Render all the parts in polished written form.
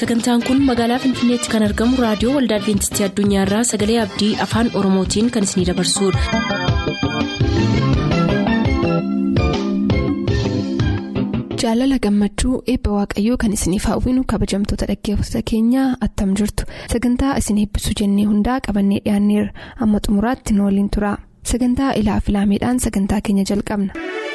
Sagantaan kun magaalaa Finfinneetti kan argamu raadiyoo Waldaa Adventistii Addunyaarraa Sagalee Abdii Afaan Oromootiin kan isinidabarsudha. Jaalala gammachuu eebba waaqayyoo kan isiniif hawwinu kabajamtoota dhaggeeffattoota keenyaa attam jirtu. Sagantaa isin eebbisuu jennee hundaa qabannee dhiyaanneerra. Amma xumuraatti nu waliin tura. Sagantaa ilaa filaameedhaan sagantaa keenya jalqabna.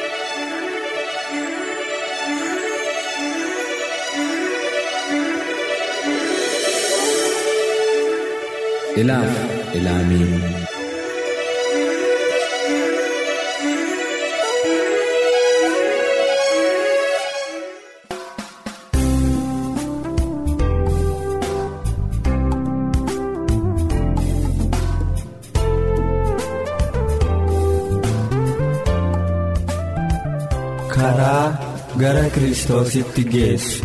Ilaaf ilaamee. Karaa gara Kiristoositti geessu.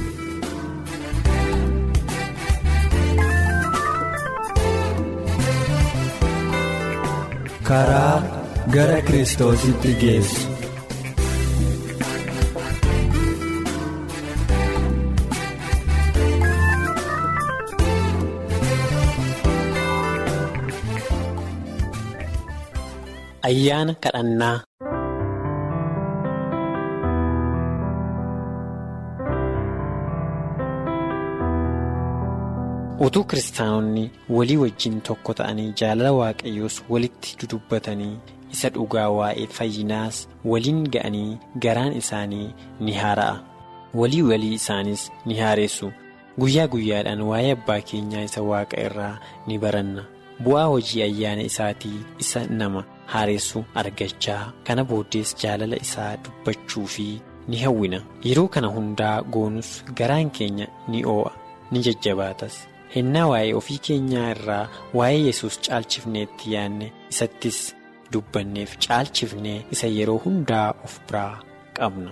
Karaa gara Kiristoositti geessu. Ayyaana kadhannaa. Utuu kiristaanonni walii wajjin tokko ta'anii jaalala waaqayyoos walitti dudubbatanii isa dhugaa waa'ee fayyinaas waliin ga'anii garaan isaanii ni haara'a. Walii isaanis ni haaressu. Guyyaa guyyaadhaan waa'ee abbaa keenyaa isa waaqa irraa ni baranna. Bu'aa hojii ayyaana isaatii isa nama haaressu argachaa kana booddees jaalala isaa dubbachuu fi ni hawwina. Yeroo kana hundaa goonus garaan keenya ni oo'a ni jajjabaatas. Hennaa waa'ee ofii keenyaa irraa waa'ee Yesuus caalchifneetti yaanne isattis dubbanneef caalchifnee isa yeroo hundaa of biraa qabna.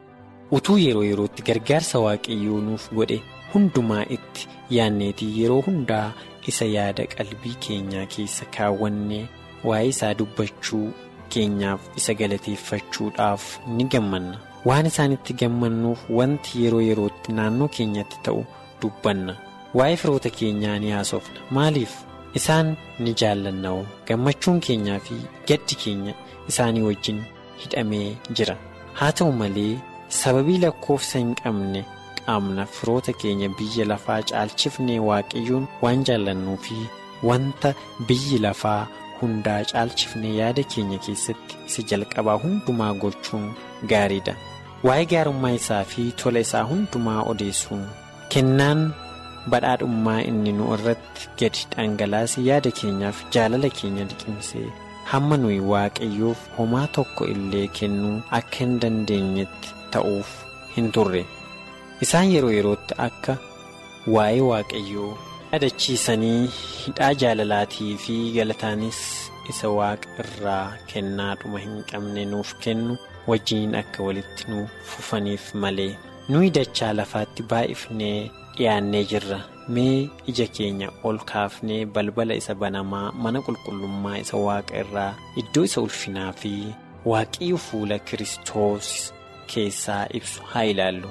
Utuu yerootti gargaarsa waaqayyoo nuuf godhe hundumaa itti yaanneetii yeroo hundaa isa yaada qalbii keenyaa keessa kaawwannee waa'ee isaa dubbachuu keenyaaf isa galateeffachuudhaaf ni gammanna. Waan isaanitti gammannuuf wanti yerootti naannoo keenyatti ta'u dubbanna. Waa'ee firoota keenyaa ni haasofna. Maaliif? Isaan ni jaallanna'u. Gammachuun keenyaa fi gaddi keenya isaanii wajjin hidhamee jira. Haa ta'u malee sababii lakkoofsa hin qabne qaamna firoota keenya biyya lafaa caalchifnee waaqayyoon waan jaallannuu fi wanta biyyi lafaa hundaa caalchifnee yaada keenya keessatti isa jalqabaa hundumaa gochuun gaariidha. Waa'ee gaarummaa isaa fi tola isaa hundumaa odeessuun kennaan badhaadhummaa inni nu irratti gadi dhangalaase yaada keenyaaf jaalala keenya liqimsee hamma nuyi waaqayyoof homaa tokko illee kennuu akka hin dandeenyetti ta'uuf hin turre. Isaan yerootti akka waa'ee waaqayyoo yaadachiisanii hidhaa jaalalaatii fi galataanis isa waaqa irraa kennaadhuma hin qabne nuuf kennu wajjin akka walitti nu fufaniif malee. Nuyi dachaa lafaatti baay'ifnee dhiyaannee jirra. Mee ija keenya ol kaafnee balbala isa banamaa mana qulqullummaa isa waaqa irraa iddoo isa ulfinaa fi waaqayyo fuula Kiristoos keessaa ibsu haa ilaallu.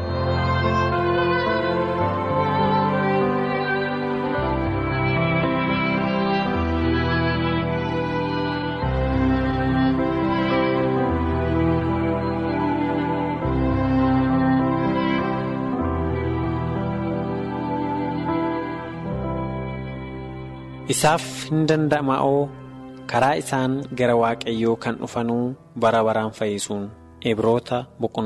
Isaaf hin danda'ama'oo karaa isaan gara waaqayyoo kan dhufanuu bara baraan fayyisuun. Ibroota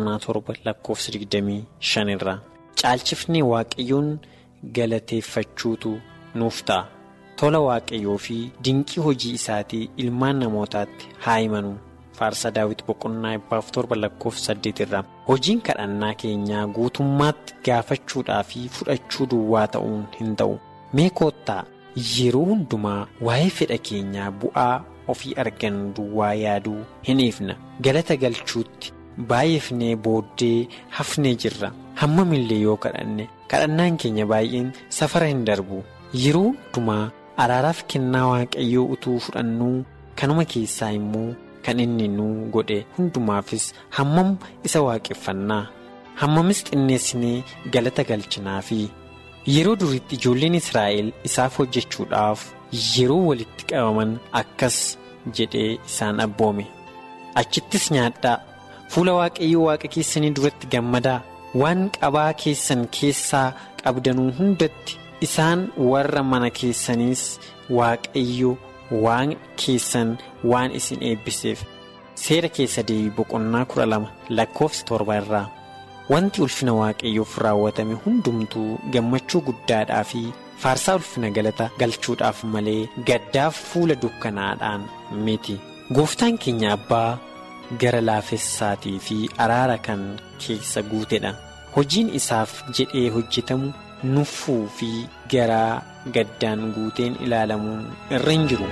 7:25 irraa caalchifnee waaqayyoon galateeffachuutu nuuf ta'a. Tola waaqayyoo fi dinqii hojii isaatii ilmaan namootaatti haa himanu. Faarsa Daawit 7:8 irraa hojiin kadhannaa keenyaa guutummaatti gaafachuudhaa fi fudhachuu duwwaa ta'uun hin ta'u. Mee koottaa yeroo hundumaa waa'ee fedha keenyaa bu'aa ofii argannu duwwaa yaaduu hin ifna. Galata galchuutti baay'ifnee booddee hafnee jirra. Hammamillee yoo kadhanne kadhannaan keenya baay'een safara hin darbu. Yeroo hundumaa araaraaf kennaa waaqayyoo utuu fudhannuu kanuma keessaa immoo kan inni nu godhe hundumaafis hammam isa waaqeffannaa. Hammamis xinneessinee galata galchinaa fi Yeroo duriitti ijoolleen Israa'el isaaf hojjechuudhaaf yeroo walitti qabaman akkas jedhee isaan abboome. Achittis nyaadhaa, fuula Waaqayyoo Waaqa keessanii duratti gammadaa, waan qabaa keessan keessaa qabdanuu hundatti isaan warra mana keessaniis Waaqayyo waan keessan waan isin eebbiseef. Seera keessa deebii boqonnaa 12 lakkoofsa 7 irraa. Wanti ulfina Waaqayyoof raawwatame hundumtuu gammachuu guddaadhaa fi faarsaa ulfina galata galchuudhaaf malee gaddaaf fuula dukkanaadhaan miti. Gooftaan keenya abbaa gara laafessaatii fi araara kan keessa guutedha. Hojiin isaaf jedhee hojjetamu nuffuu fi garaa gaddaan guuteen ilaalamuun irra hin jiru.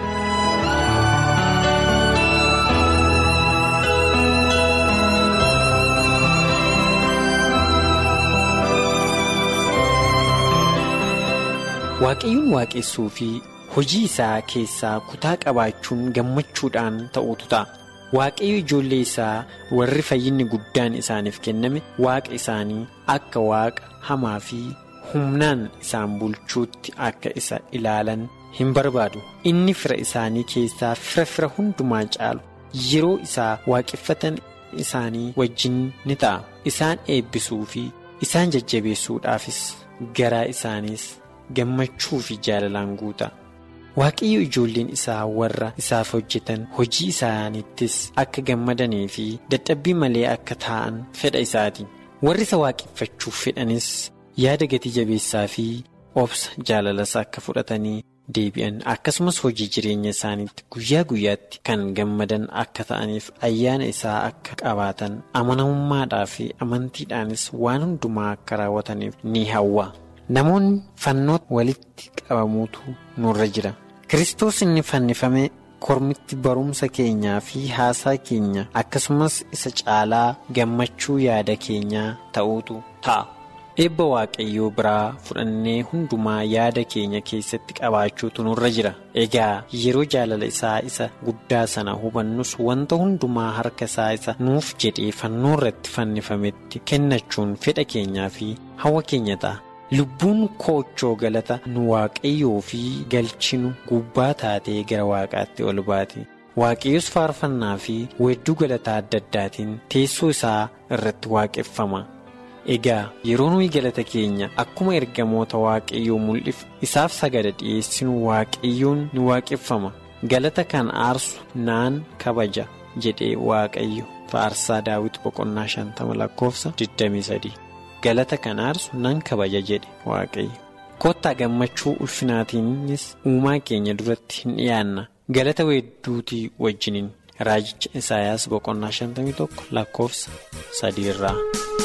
Waaqayyoon waaqessuu fi hojii isaa keessaa kutaa qabaachuun gammachuudhaan ta'utu ta'a. Waaqayyo ijoollee isaa warri fayyinni guddaan isaaniif kenname waaqa isaanii akka waaqa hamaa fi humnaan isaan bulchuutti akka isa ilaalan hin barbaadu. Inni fira isaanii keessaa fira hundumaa caalu yeroo isaa waaqeffatan isaanii wajjin ni ta'a. Isaan eebbisuu fi isaan jajjabeessuudhaafis garaa isaaniis gammachuu fi jaalalaan guuta. Waaqayyo ijoolleen isaa warra isaaf hojjetan hojii isaaniittis akka gammadanii fi dadhabbii malee akka taa'an fedha isaati. Warri isa waaqeffachuuf fedhanis yaada gatii jabeessaa fi obsa jaalalas akka fudhatanii deebi'an akkasumas hojii jireenya isaaniitti guyyaa guyyaatti kan gammadan akka ta'aniif ayyaana isaa akka qabaatan amanamummaadhaa fi amantiidhaanis waan hundumaa akka raawwataniif ni hawwa. Namoonni fannootti walitti qabamuutu nurra jira. Kiristoos inni fannifame kormitti barumsa keenyaa fi haasaa keenya akkasumas isa caalaa gammachuu yaada keenyaa ta'uutu ta'a. Eebba Waaqayyoo biraa fudhannee hundumaa yaada keenya keessatti qabaachuutu nurra jira. Egaa yeroo jaalala isaa isa guddaa sana hubannus wanta hundumaa harka isaa isa nuuf jedhee fannoo irratti fannifametti kennachuun fedha keenyaa fi hawwa keenya ta'a. Lubbuun koochoo galata nu Waaqayyoo fi galchinu gubbaa taatee gara Waaqaatti ol baati. Waaqayyoos faarfannaa fi weedduu galataa adda addaatiin teessoo isaa irratti waaqeffama. Egaa yeroo nuyi galata keenya akkuma ergamoota Waaqayyoo mul'if isaaf sagada dhiyeessinu Waaqayyoon ni waaqeffama. Galata kan aarsu naan kabaja jedhee Waaqayyo faarsaa Daawit boqonnaa 50 lakkoofsa 23. Galata kan aarsu nan kabaja jedhe Waaqayyo. Kottaa gammachuu ulfinaatiinis uumaa keenya duratti hin dhiyaanna. Galata weedduutii wajjiniin raajicha Isaayaas boqonnaa 51 lakkoofsa 3 irraa.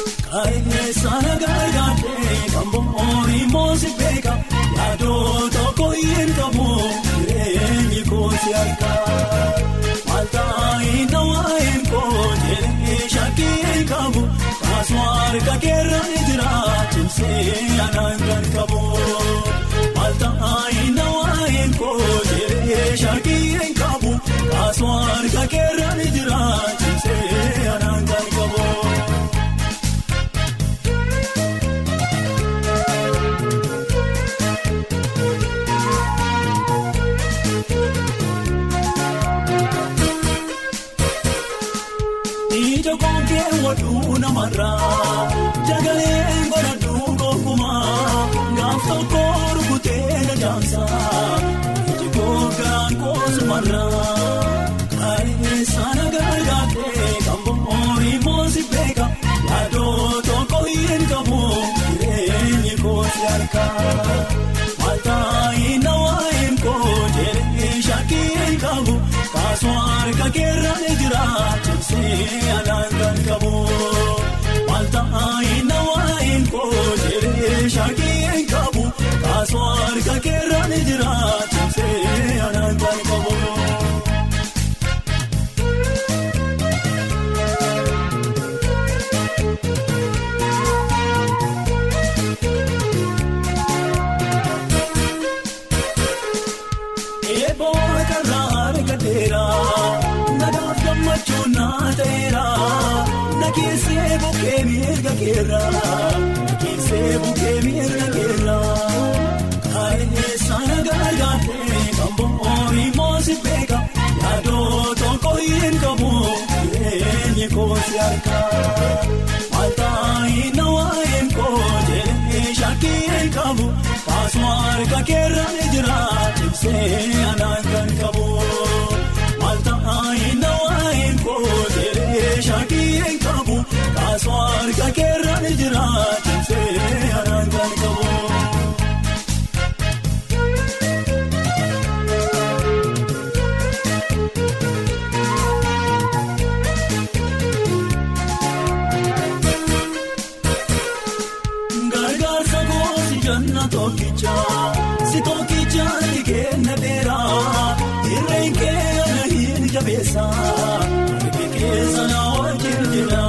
Kaayesana gargaaree kan bo'oon moosi beeka yaadoo tokko hin qabu jireenyi kooti harkaa maltaa'ii nawaayin kootee shakkii qabu kaasumaar kakeera jira cimsee anaan kan qabu maltaa'ii nawaayin kootee shakkii qabu kaasumaar kakeera jira cimsee anaan kan qabu. Waduu namarraa jagaleen godhadhuu gonkumaa gaaf tokko rukutee dajaamsaa iji gogaan koosumarraa kaayesana gargaaree kan bo'oon moosi beeka yaadoo tokko hin qabu jireenyi kooti harkaa maltaa'ii nawaayin kootee shakkii hin qabu kaasumaar kakeera jira cimsee anaan kan qabu maltaa'ii nawaayin kootee shakkii hin qabu kaasumaar kakeera jira cimsee anaan kan qabu. Nadaaf gammachuu naa ta'eera nageessee bukkee mirga keera nageessee bukkee mirga keera. harkaa maltaa'ii na waa'een koojjee shakkii qabu kaasuma harka keerraan jira ibsee anaan kan qabu maltaa'ii na waa'een koojjee shakkii qabu kaasuma harka keerraan jira ibsee anaan kan qabu. Si tokkicha kenna beeraa irreen keenya hin jabeessaa keessa na wajjin jira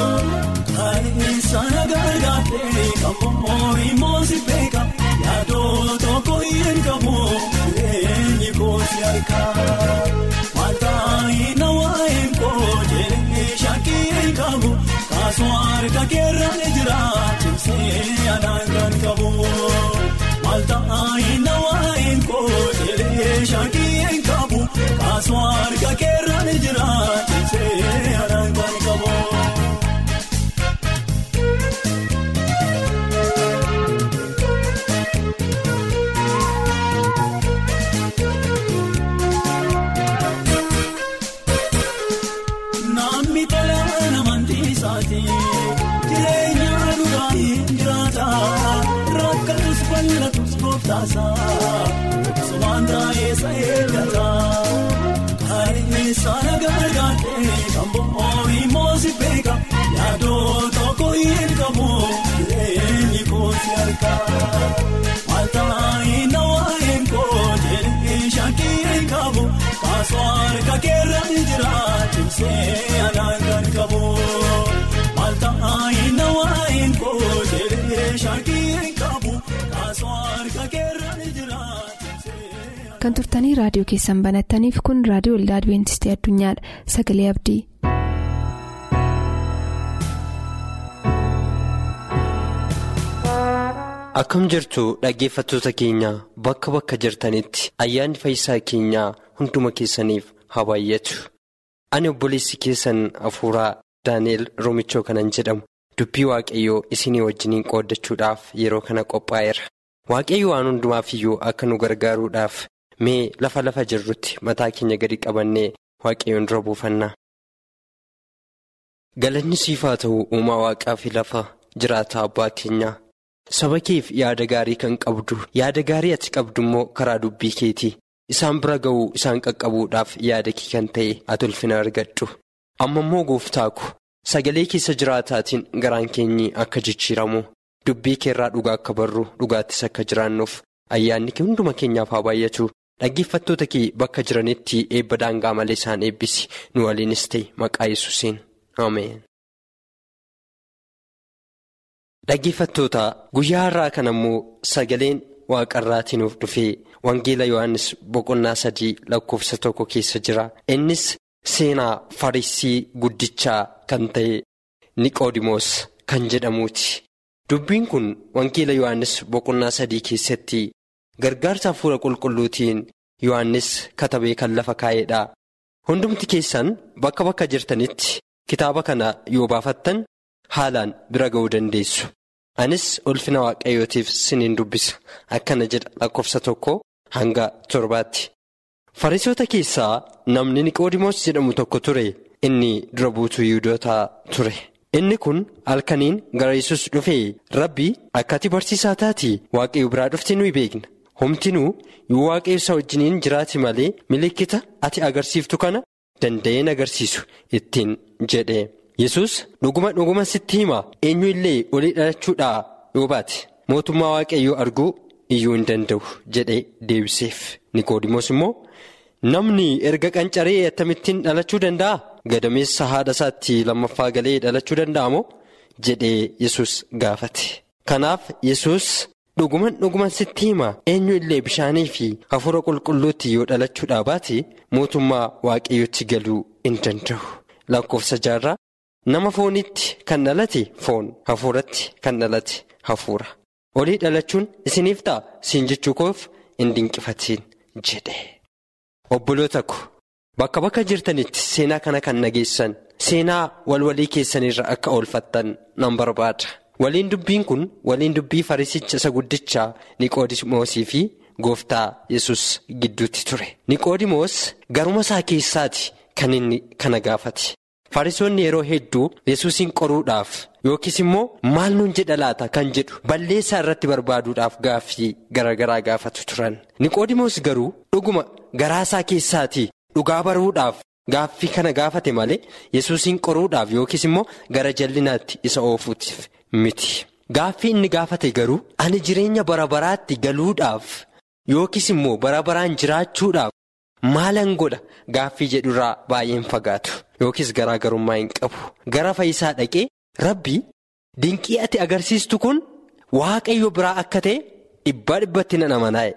sana gargaartee kammoo immoo si beeka yaadoo tokko hin qabu eenyu koosi harkaa maltaa'ii na waa'een koojjee shakkii qabu kaasuma harka keerraan jira cimsee anaan kan qabu. Maltaa'ii na waa'een koojjee shakkii qabu kaasuma harka keerraan jira cimsee anaan kan qabu. Namni tola namantii isaati jireenya dhugaa hin jiraata. Rakkatus bal'atus gooftaasaa sumaan taa'eessa eeggataa kaayee sana gargaartee kan bo'oo immoo si beeka yaadoo tokko hin qabu jireenyi koosi harkaa maltaa'ii na waa'een koojjee shakkii qabu kaasuma harka keerraan jira cimsee anaan kan qabu maltaa'ii na waa'een koojjee shakkii qabu. Kan turtanii raadiyoo keessan banattaniif kun raadiyoo waldaa Adwiintistii Addunyaadha. Sagalee Abdii. Akkam jirtu dhaggeeffattoota keenya bakka jirtanitti ayyaanni fayyisaa keenyaa hunduma keessaniif haa baay'atu. Ani obboleessi keessan hafuuraa Daani'el Roomichoo kanan jedhamu dubbii waaqayyoo isinii wajjiniin qooddachuudhaaf yeroo kana qophaa'eera. Waaqayyo waan hundumaaf iyyuu akka nu gargaaruudhaaf mee lafa jirrutti mataa keenya gadi qabannee waaqayyoon dura buufannaa. Galanni siif haa ta'u uumaa waaqaa fi lafa jiraataa abbaa keenyaa. Saba keef yaada gaarii kan qabdu yaada gaarii ati qabdu immoo karaa dubbii keetii isaan bira ga'uu isaan qaqqabuudhaaf yaada kee kan ta'e ati ulfina argadhu. Amma immoo gooftaa ko sagalee keessa jiraataatiin garaan keenyi akka jijjiiramu. Dubbii keerraa dhugaa akka barru dhugaattis akka jiraannuuf ayyaanni kee hunduma keenyaaf haa baay'atu. Dhaggeeffattoota kee bakka jiranitti eebba daangaa malee isaan eebbisi nu waliinis ta'e maqaa Yesuusiin ameen. Dhaggeeffattoota guyyaa har'aa kana immoo sagaleen waaqarraatii nuuf dhufee wangeela Yohaannis boqonnaa 3 lakkoofsa 1 keessa jira. Innis seenaa Fariisii guddichaa kan ta'e Niqoodimoos kan jedhamuuti. Dubbiin kun wangeela Yohaannis boqonnaa 3 keessatti gargaarsa hafuura qulqulluutiin Yohaannis katabee kan lafa kaa'eedha. Hundumti keessan bakka jirtanitti kitaaba kana yoo baafattan haalaan bira ga'uu dandeessu. Anis ulfina waaqayyootiif siniin dubbisa. Akkana jedha lakkoofsa 1 hanga 7. Fariisota keessaa namni Niqoodimoos jedhamu tokko ture. Inni dura buutuu Yihuudootaa ture. Inni kun halkaniin gara Yesuus dhufee Rabbii akka ati barsiisaa taati waaqayyo biraa dhufte nuyi beekna. Homtinuu yoo waaqayyo isa wajjiniin jiraate malee milikkita ati agarsiiftu kana danda'een agarsiisu ittiin jedhe. Yesuus dhuguma sitti hima eenyu illee olii dhalachuudhaa yoo baate mootummaa waaqayyoo arguu iyyuu hin danda'u jedhee deebiseef. Niqoodimoos immoo namni erga qancaree akkamittiin dhalachuu danda'a? Gadameessa haadha isaatti lammaffaa galee dhalachuu danda'a moo? jedhee Yesuus gaafate. Kanaaf Yesuus dhuguman sitti hima eenyu illee bishaanii fi hafuura qulqulluutti yoo dhalachuudhaa baate mootummaa waaqayyootti galuu hin danda'u. Lakkoofsa 6 nama foonitti kan dhalate foon, hafuuratti kan dhalate hafuura. Olii dhalachuun isiniif ta'a siin jechuu koof hin dinqifatiin jedhe. Obboloota ko bakka jirtanitti seenaa kana kan nageessan seenaa walwalii keessanirra akka oolfattan nan barbaada. Waliin dubbiin kun waliin dubbii Fariisicha isa guddichaa Niqoodimoosii fi Gooftaa Yesus gidduutti ture. Niqoodimoos garuma isaa keessaati kan inni kana gaafate. Fariisonni yeroo hedduu Yesuusin qoruudhaaf yookiis immoo maal nuun jedha laata kan jedhu balleessaa irratti barbaaduudhaaf gaaffii garaagaraa gaafatu turan. Niqoodimoos garuu dhuguma garaasaa keessaatii dhugaa baruudhaaf gaaffii kana gaafate malee Yesuusin qoruudhaaf yookiis immoo gara jallinaatti isa oofuutiif miti. Gaaffii inni gaafate garuu ani jireenya bara baraatti galuudhaaf yookiis immoo bara baraan jiraachuudhaaf maalan godha gaaffii jedhurraa baay'een fagaatu yookiis garaagarummaa hin qabu. Gara fayyisaa dhaqee Rabbi dinqii ati agarsiistu kun Waaqayyo biraa akka ta'e dhibbatti nan amanaa'e.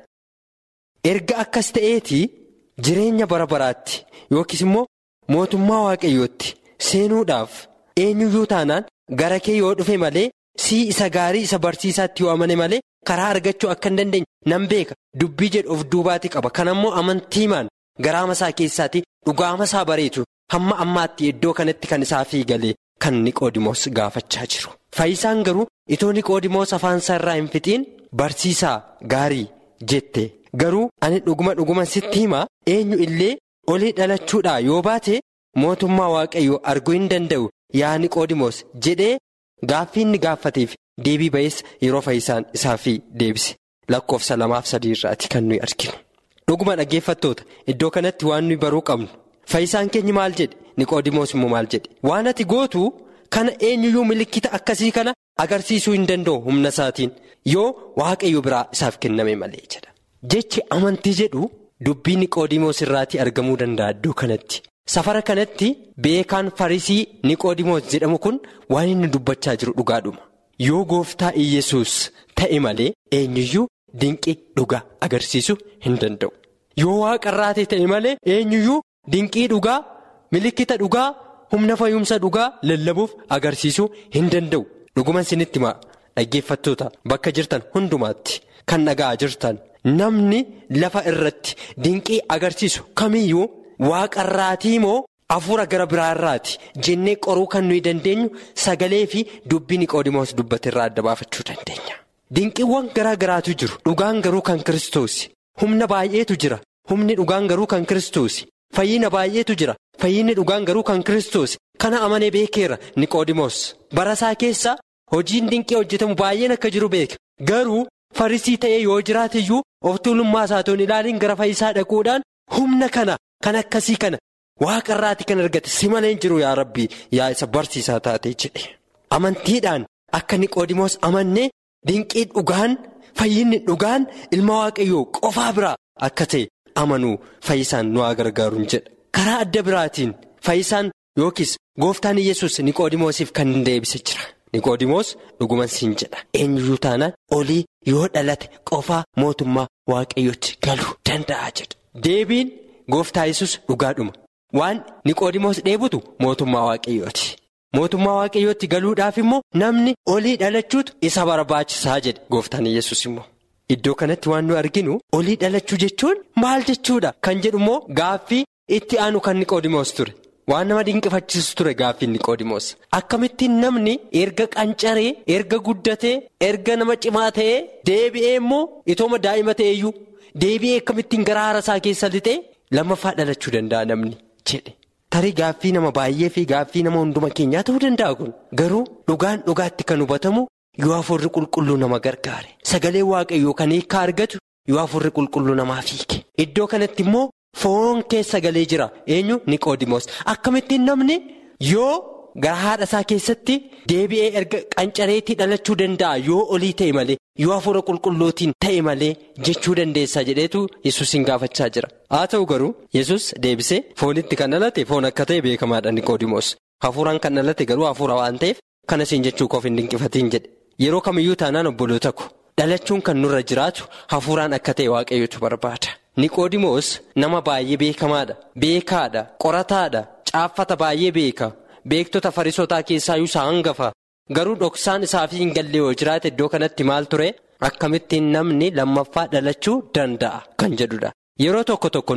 Erga akkas ta'eetii jireenya bara baraatti yookiis immoo mootummaa Waaqayyootti seenuudhaaf eenyuyyuu taanaan gara kee yoo dhufe malee sii isa gaarii isa barsiisaatti yoo amane malee karaa argachuu akka hin dandeenye nan beeka. Dubbii jedhu of duubaatti qaba. Kanammoo amantiimaan garaama isaa keessaatti dhugaama isaa bareetu hamma ammaatti iddoo kanatti kan isaa fiigalee kan Niqoodimoos gaafachaa jiru. Fayyisaan garuu itoo Niqoodimoos afaan isaa irraa hin fixiin barsiisaa gaarii jette. Garuu ani dhuguma sitti himaa eenyu illee olii dhalachuudhaa yoo baate mootummaa Waaqayyoo arguu hin danda'u yaa Niqoodimoos jedhee gaaffii inni gaafateef deebii ba'ees yeroo fayyisaan isaaf deebise. Lakkoofsa 2-3 irraati kan nuyi arginu. Dhuguma dhaggeeffattoota iddoo kanatti waan nuyi baruu qabnu. Fayyisaan keenya maal jedhe? Niqoodimoos immoo maal jedhe? Waan ati gootu kana eenyuyyuu milikkita akkasii kana agarsiisuu hin danda'u humna isaatiin yoo Waaqayyo biraa isaaf kenname malee jedha. Jechi amantii jedhu dubbii Niqoodimoos irraatii argamuu danda'a iddoo kanatti. Safara kanatti beekaan Fariisii Niqoodimoos jedhamu kun waan inni dubbachaa jiru dhugaadhuma. Yoo gooftaa Iyyasuus ta'e malee eenyuyyuu dinqii dhugaa agarsiisuu hin danda'u. Yoo waaqarraatee ta'e malee eenyuyyuu dinqii dhugaa, milikkita dhugaa, humna fayyumsa dhugaa lallabuuf agarsiisuu hin danda'u. Dhuguma isinitti himaa dhaggeeffattoota bakka jirtan hundumaatti kan dhaga'aa jirtan namni lafa irratti dinqii agarsiisu kamiyyuu waaqarraatii moo hafuura gara biraarraati jennee qoruu kan nuyi dandeenyu sagalee fi dubbii Niqoodimoos dubbate irraa adda baafachuu dandeenya. Dinqiiwwan garaa garaatu jiru. Dhugaan garuu kan Kiristoos. Humna baay'eetu jira. Humni dhugaan garuu kan Kiristoos. Fayyina baay'eetu jira. Fayyinni dhugaan garuu kan Kiristoos. Kana amanee beekeera Niqoodimoos. Barasaa keessa hojiin dinqii hojjetamu baay'een akka jiru beeka. Garuu Farisii ta'ee yoo jiraate iyyuu of tuulummaa isaatoon ilaaliin gara fayyisaa dhaquudhaan humna kana kan akkasii kana waaqarraati kan argate si malee hin jiru yaa Rabbi yaa isa barsiisaa taatee jedhe. Amantiidhaan akka Niqoodimoos amannee dinqii dhugaan fayyinni dhugaan ilma Waaqayyoo qofaa biraa akka ta'e amanuu fayyisaan nu haa gargaaruun jedha. Karaa adda biraatiin fayyisaan yookiis gooftaan Iyyasuus Niqoodimoosiif kan deebise jira. Niqoodimoos dhuguman siin jedha. Eenyuyyuu taanaan olii yoo dhalate qofaa mootummaa Waaqayyootti galuu danda'a jedha. Deebiin gooftaa Yesuus dhugaadhuma. Waan Niqoodimoos dheebutu mootummaa Waaqayyooti. Mootummaa Waaqayyootti galuudhaaf immoo namni olii dhalachuutu isa barbaachisaa jedhe gooftaan Yesuus immoo. Iddoo kanatti waan nu arginu olii dhalachuu jechuun maal jechuudha kan jedhu immoo gaaffii itti aanu kan Niqoodimoos ture. Waan nama dinqifachiisu ture gaaffii Niqoodimoos. Akkamittiin namni erga qancaree, erga guddatee, erga nama cimaa ta'ee deebi'ee immoo itooma daa'ima ta'eeyyuu deebi'ee akkamittiin gara haara isaa keessa lixee lammaffaa dhalachuu danda'a namni jedhe. Tarii gaaffii nama baay'ee fi gaaffii nama hunduma keenyaa ta'uu danda'a kun. Garuu dhugaan dhugaatti kan hubatamu yoo hafuurri qulqulluu nama gargaare. Sagalee Waaqayyoo kan hiikaa argatu yoo hafuurri qulqulluu namaa fiige. Iddoo kanatti immoo foon keessa galee jira. Eenyu? Niqoodimoos. Akkamittiin namni yoo gara haadha isaa keessatti deebi'ee erga qancareetti dhalachuu danda'a yoo olii ta'e malee yoo hafuura qulqulluutiin ta'e malee jechuu dandeessaa jedheetu Yesuusin gaafachaa jira. Haa ta'u garuu Yesuus deebisee foonitti kan dhalate foon akka ta'e beekamaadha Niqoodimoos. Hafuuraan kan dhalate garuu hafuura waan ta'eef kana siin jechuu koof hin dinqifatiin jedhe. Yeroo kamiyyuu taanaan obboloota ko dhalachuun kan nurra jiraatu hafuuraan akka ta'e Waaqayyootu barbaada. Niqoodimoos nama baay'ee beekamaadha. Beekaadha. Qorataadha. Caaffata baay'ee beeka. Beektota Fariisotaa keessaayyuu isa hangafa. Garuu dhoksaan isaaf hin galle yoo jiraate iddoo kanatti maal ture? Akkamittiin namni lammaffaa dhalachuu danda'a kan jedhudha. Yeroo tokko nuyi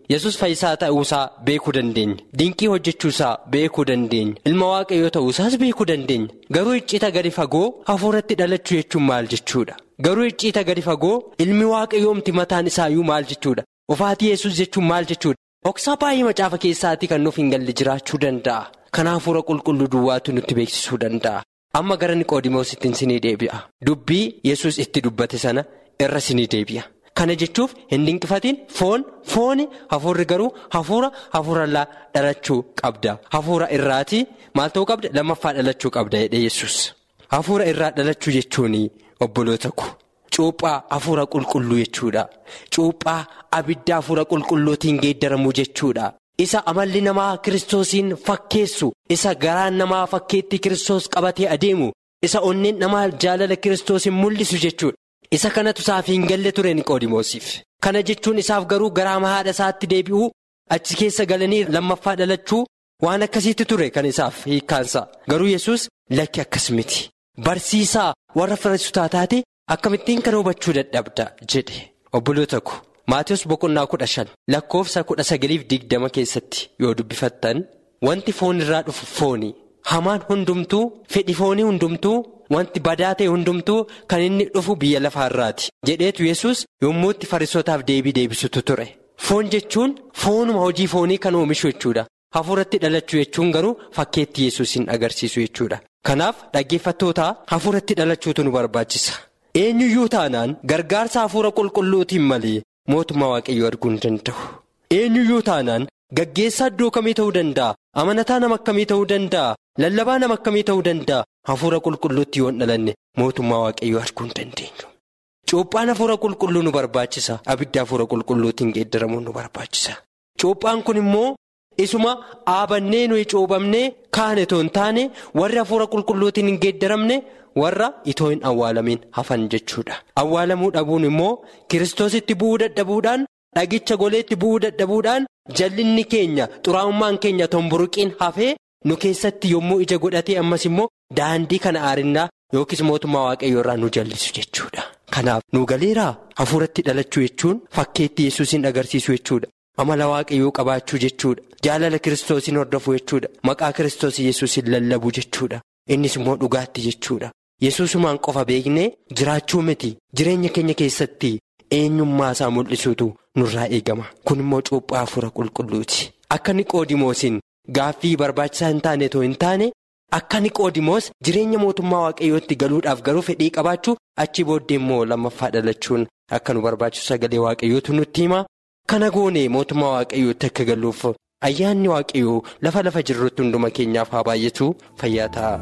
Yesus fayyisaa ta'uusaa beekuu dandeenya. Dinqii hojjechuusaa beekuu dandeenya. Ilma waaqayyoo ta'uusaas beekuu dandeenya. Garuu iccita gadi fagoo hafuuratti dhalachuu jechuun maal jechuudha? Garuu iccita gadi fagoo ilmi waaqayyoomti mataan isaayyuu maal jechuudha? Ofaatii Yesus jechuun maal jechuudha? Dhoksaa baay'ee macaafa keessaatii kan nuuf hin galle jiraachuu danda'a. Kan hafuura qulqulluu duwwaatu nutti beeksisuu danda'a. Amma gara Niqoodimoositti sinii deebi'a. Dubbii Yesus itti dubbate sana irra sinii deebi'a. Kana jechuuf hin dinqifatiin fooni hafuurri garuu hafuurarraa dhalachuu qabda. Hafuura irraatii maal ta'uu qabda? Lammaffaa dhalachuu qabda jedhee Yesus. Hafuura irraa dhalachuu jechuun obboloota ko cuuphaa hafuura qulqulluu jechuudha. Cuuphaa abidda hafuura qulqulluutiin geeddaramuu jechuudha. Isa amalli namaa Kiristoosiin fakkeessu, isa garaan namaa fakkeetti Kiristoos qabatee adeemu, isa onneen namaa jaalala Kiristoosiin mul'isu jechuudha. Isa kanatu isaaf hin galle ture Niqoodimoosiif. Kana jechuun isaaf garuu garaa haadha isaatti deebi'uu, achi keessa galanii lammaffaa dhalachuu waan akkasiitti ture kan isaaf hiikkaansa. Garuu Yesus lakki akkas miti. Barsiisaa warra Fariisotaa taate akkamittiin kana hubachuu dadhabda jedhe. Obboloota ko Maatiyus boqonnaa 15 lakkoofsa 19-20 keessatti yoo dubbifattan wanti foon irraa dhufu fooni. Hamaan hundumtuu, fedhi foonii hundumtuu, wanti badaa ta'e hundumtuu kan inni dhufu biyya lafaarraati jedheetu Yesus yommuu itti Fariisotaaf deebii deebisutu ture. Foon jechuun foonuma hojii foonii kan oomishu jechuudha. Hafuuratti dhalachuu jechuun garuu fakkeetti Yesuusin agarsiisu jechuudha. Kanaaf dhaggeeffattoota hafuuratti dhalachuutu nu barbaachisa. Eenyuyyuu taanaan gargaarsa hafuura qulqulluutiin malee mootummaa waaqayyoo arguu hin danda'u. Eenyuyyuu taanaan gaggeessaa iddoo kamii ta'uu danda'a? Amanataa nama akkamii ta'uu danda'a? Lallabaa nama akkamii ta'uu danda'a? Hafuura qulqulluutti yoo hin dhalanne mootummaa waaqayyoo arguu hin dandeenyu. Cuuphaan hafuura qulqulluu nu barbaachisa. Abidda hafuura qulqulluutiin geeddaramuun nu barbaachisa. Cuuphaan kun immoo isuma aabannee nuyi cuubamnee kaane too hin taane warri hafuura qulqulluutiin hin geeddaramne warra itoo hin awwaalamiin hafan jechuudha. Awwaalamuu dhabuun immoo Kiristoositti bu'uu dadhabuudhaan, dhagicha goleetti bu'uu dadhabuudhaan jallinni keenya xuraa'ummaan keenya tomburuqiin hafee nu keessatti yommuu ija godhatee ammas immoo daandii kana aarinnaa yookiis mootummaa waaqayyoo irraa nu jallisu jechuudha. Kanaaf nu galeeraa hafuuratti dhalachuu jechuun fakkeetti Yesuusin agarsiisu jechuudha. Amala waaqayyoo qabaachuu jechuudha. Jaalala Kiristoosiin hordofuu jechuudha. Maqaa Kiristoos Yesuusin lallabuu jechuudha. Innis immoo dhugaatti jechuudha. Yesuusumaan qofa beeknee jiraachuu miti. Jireenya keenya keessatti eenyummaa isaa mul'isuutu nurraa eegama. Kun immoo cuuphaa hafuura qulqulluuti. Akka Niqoodimoosiin gaaffii barbaachisaa hin taane too hin taane akka Niqoodimoos jireenya mootummaa waaqayyootti galuudhaaf garuu fedhii qabaachuu achi booddee immoo lammaffaa dhalachuun akka nu barbaachisu sagalee waaqayyootu nutti hima. Kana goone mootummaa waaqayyootti akka galuuf ayyaanni waaqayyoo lafa jirrutti hunduma keenyaaf haa baay'atu. Fayyaa ta'a.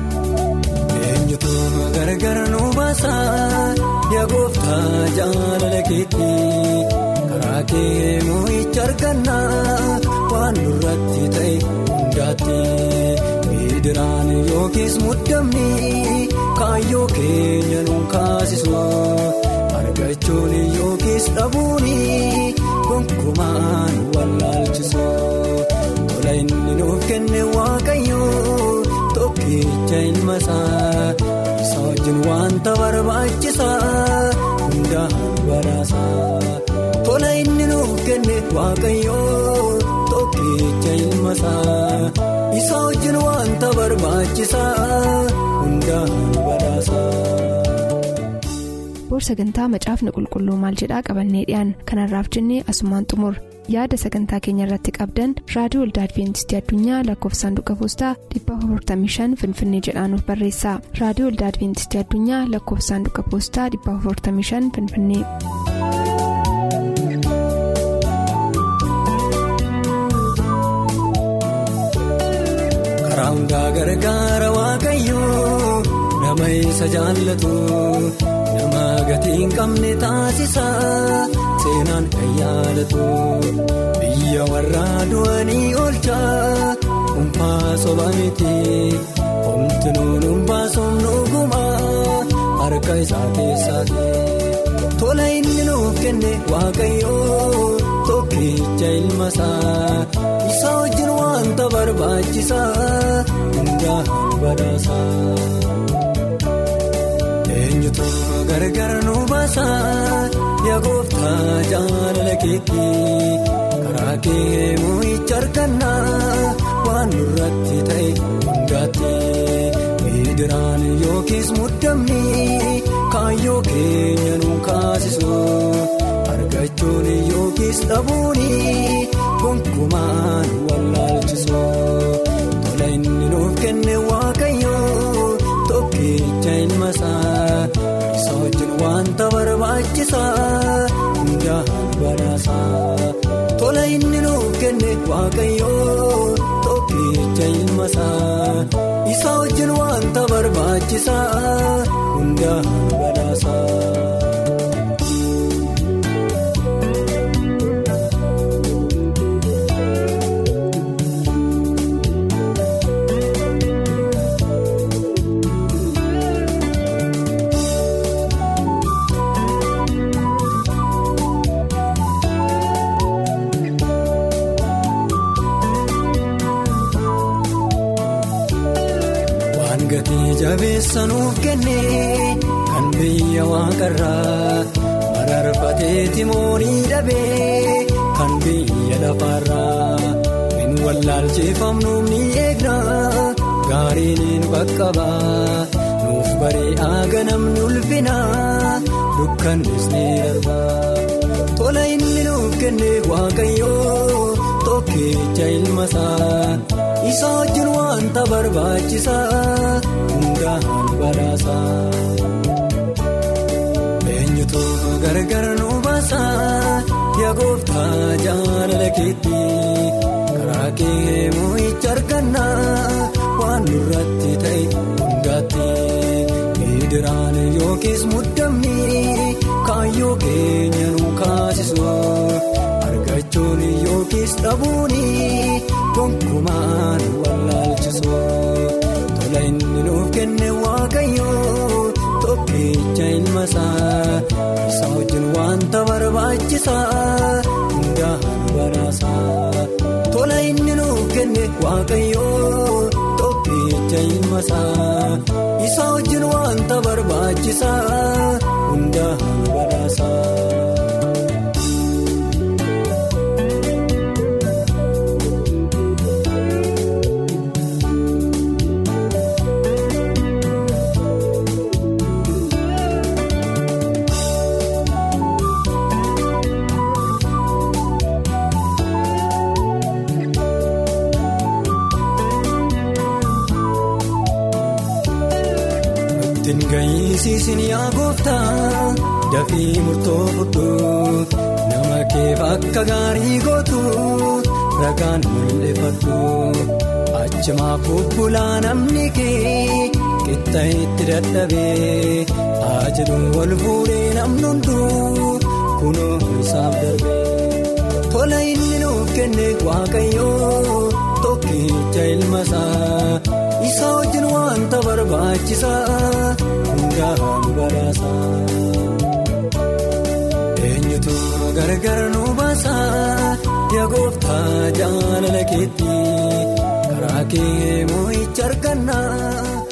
Eenyutu gargar nu baasa yaa gooftaa jaalala keetti karaa kee moo'icha argannaa waan nurratti ta'e hundaatti miidiraan yookiis muddamni kaayyoo keenya nu kaasisu argachuun yookiis dhabuun gonkumaan wallaalchisu tola inni nuuf kenne waaqayyoo. Tokkicha ilma isaa isa wajjin wanta barbaachisaa hundaan badhaasaa tola inni nuuf kenne waaqayyoo tokkicha ilma isaa isa wajjin wanta barbaachisaa hundaan badhaasaa. Boor sagantaa macaafni qulqulluu maal jedhaa qabannee dhiyaan kanarraaf jennee asumaan xumur. Yaada sagantaa keenya irratti qabdan raadiyoo waldaa Adwiintistii Addunyaa lakkoofsa saanduqa poostaa 455 Finfinnee jedhaanuuf barreessaa. Raadiyoo waldaa Adwiintistii Addunyaa lakkoofsa saanduqa poostaa 455 Finfinnee. Karaa hundaa gargaara waaqayyoo nama isa jaallatu nama gatii hin qabne taasisa. Seenaan kan yaadatu biyya warra du'anii oolchaa dhuunfaa soba miti homti nuun baasuun dhugumaa harka isaa keessaati tola inni nuuf kenne waaqayyoo tokkicha ilma isaa isa wajjin wanta barbaachisaa hundaan badhaasaa. Eenyutu gargar nu baasa yaa gooftaa jaalala keetti karaa kee moo'icha argannaa waan nurratti ta'e hundaatti miidiraan yookiis muddamni kaayyoo keenya nu kaasisu argachuun yookiis dhabuun gonkumaan wallaalchisu tola inni nuuf kenne waaqayyoo tokkicha ilmasaa isa wajjin wanta barbaachisaa hundaan badhaasaa tola inni nuuf kenne waaqayyoo tokkicha ilmasaa isa wajjin wanta barbaachisaa hundaan badhaasaa. Jabeessa nuuf kenne kan biyya waaqarraa mararfateeti moorii dhabee kan biyya lafaarraa hin wallaalcheeffamnuuf ni eegna gaariin baqqabaa nuuf bari'aa ganamni ulfinaa dukkannis ni darbaa tola inni nuuf kenne waaqayyoo tokkicha ilmasaa isa wajjin wanta barbaachisaa hundaan badhaasaa eenyutu gargar nu baasaa yaa gooftaa jaalala keetti karaa kee moo'icha argannaa waan nurratti ta'e hundaatti miidiraan yookiis muddamni kaayyoo keenya nu kaasisu argachuun yookiis dhabuun gonkumaan wallaalchisu tola inni nuuf kenne waaqayyoo tokkicha ilmasaa isa wajjin wanta barbaachisaa hundaan badhaasaa tola inni nuuf kenne waaqayyoo tokkicha ilmasaa isa wajjin wanta barbaachisaa hundaan badhaasaa. Gayyisiisin yaa gooftaa dafii murtoo fudhu nama keef akka gaarii gootu ragaan mul'ifadhu achimaaf bubbulaa namni kee qixxa itti dadhabee ajalu wal fuudhee namni hunduu kunoo isaaf darbee tola inni nuuf kenne waaqayyoo tokkicha ilmasaa isa wajjin wanta barbaachisaa hundaan badhaasaa eenyutu gargar nu baasaa yaa gooftaa jaalala keetti karaa kee moo'icha argannaa